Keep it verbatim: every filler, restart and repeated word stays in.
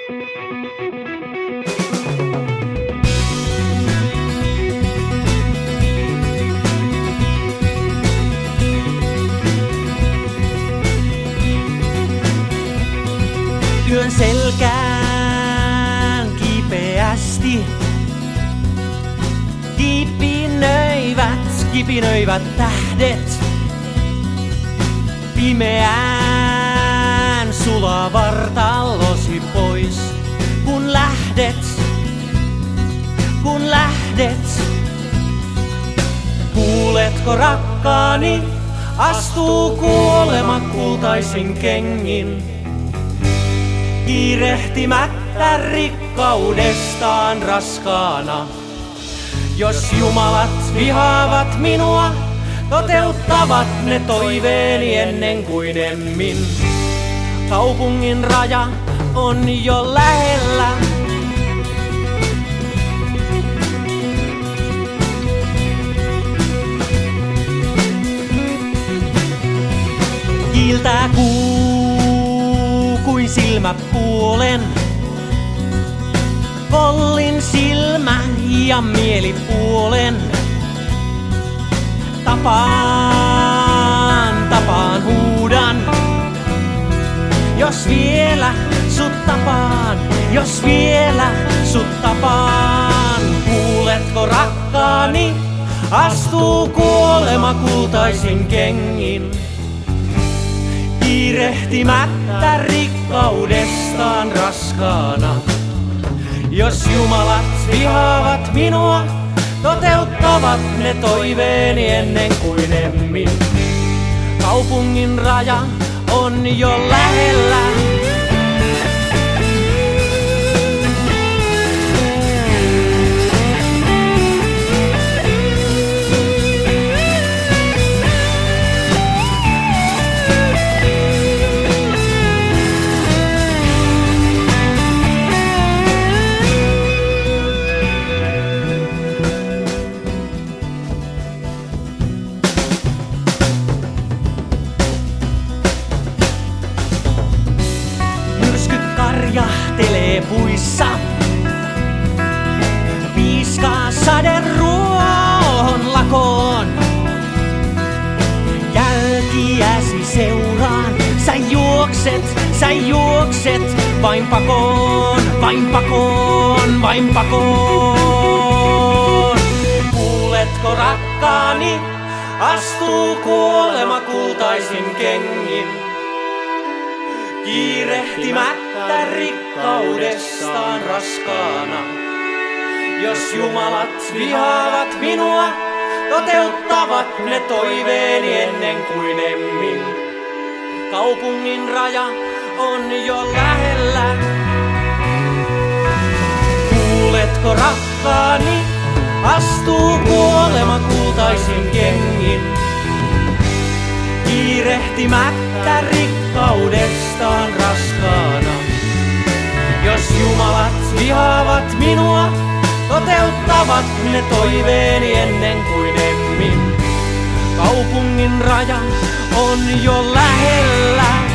Yön selkään kipeästi kipinöivät, kipinöivät tähdet. Pimeään sulaa vartalosi pois, kun lähdet, kun lähdet. Kuuletko rakkaani, astuu kuolema kultaisin kengin. Kiirehtimättä rikkaudestaan raskaana. Jos jumalat vihaavat minua, toteuttavat ne toiveeni ennen kuin emmin. Kaupungin raja on jo lähellä. Kiiltää kuu kuin silmäpuolen. Kollin silmä ja mielipuolen. Tapaan, tapaan huudan. Jos vielä sut tapaan, jos vielä sut tapaan. Kuuletko rakkaani, astuu kuolema kultaisin kengin. Kiirehtimättä rikkaudestaan raskaana. Jos jumalat vihaavat minua, toteuttavat ne toiveeni ennen kuin emmin. Kaupungin raja on jo lähellä. Karjahtelee puissa, piiskaa sade ruohon lakoon. Jälkiäsi seuraan, sä juokset, sä juokset vain pakoon, vain pakoon, vain pakoon. Kuuletko rakkaani, astuu kuolema kultaisin kengin. Kiirehtimättä rikkaudestaan raskaana. Jos jumalat vihaavat minua, toteuttavat ne toiveeni ennen kuin emmin. Kaupungin raja on jo lähellä. Kuuletko rakkaani, astuu kuolema kultaisin kengin. Kiirehtimättä rikkaudestaan raskaana. Jos jumalat vihaavat minua, toteuttavat ne toiveeni ennen kuin emmin. Kaupungin raja on jo lähellä.